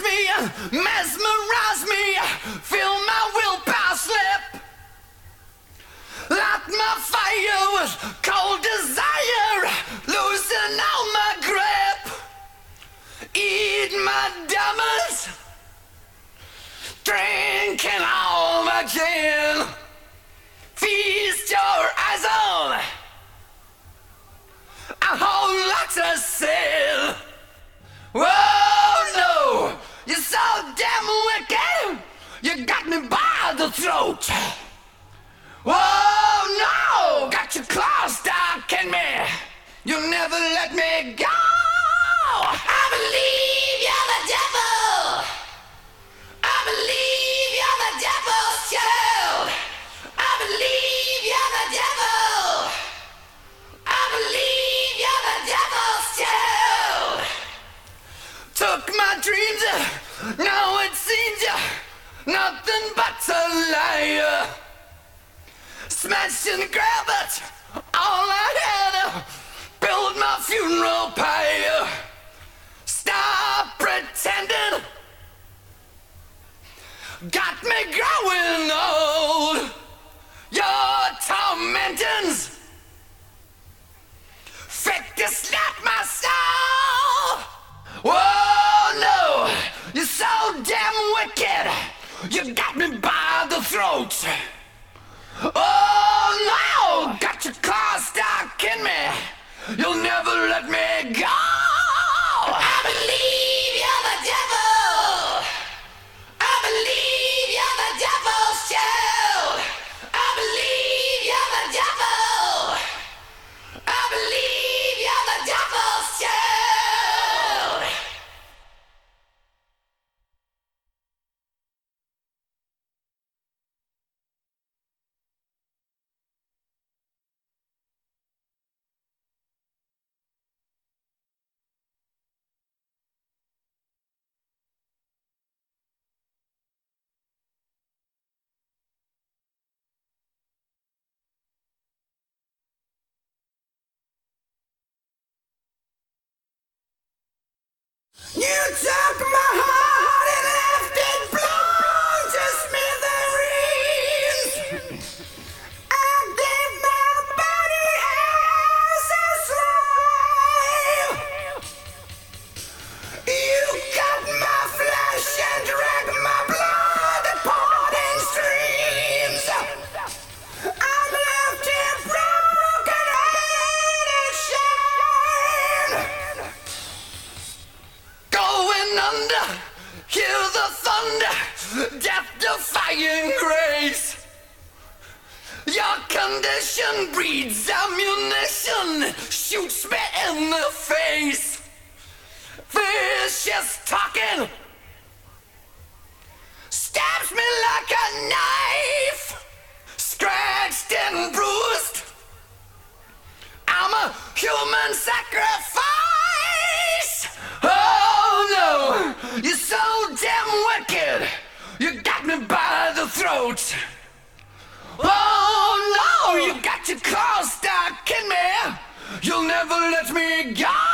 me, mesmerize me, feel my willpower slip. Light my fire with cold desire, losing all my grip. Eat my diamonds, drinking all my gin. Feast your eyes on a whole lot of sin. Whoa, no, you're so damn wicked. You got me by the throat. Whoa, no, got your claws stuck in me. You'll never let me go. I believe you're the devil. I believe you're the devil's child. I believe you're the devil. I believe you're the devil's child. Took my dreams, now it seems nothing but a liar. Smash and grab it, all I had, build my funeral pyre. Stop pretending, got me growing old. Your tormentings, fake to snap my soul. Whoa, no, you're so damn wicked. You got me by the throat. Oh no, got your claws stuck in me. You'll never let me go. I believe you're the devil. I believe you're the devil's child. I believe you're the devil. I believe you're the devil's child. You took my heart and left it blown to smithereens. I gave my body as a slave. You cut my flesh and drank my blood that poured in streams. I'm left here broken and ashamed. Going under, hear the thunder, death-defying grace. Your condition breeds ammunition, shoots me in the face. Vicious talking, stabs me like a knife. Scratched and bruised, I'm a human sacrifice. Oh no, you're so damn wicked. You got me by the throat. Oh no, you got your claws stuck in me. You'll never let me go.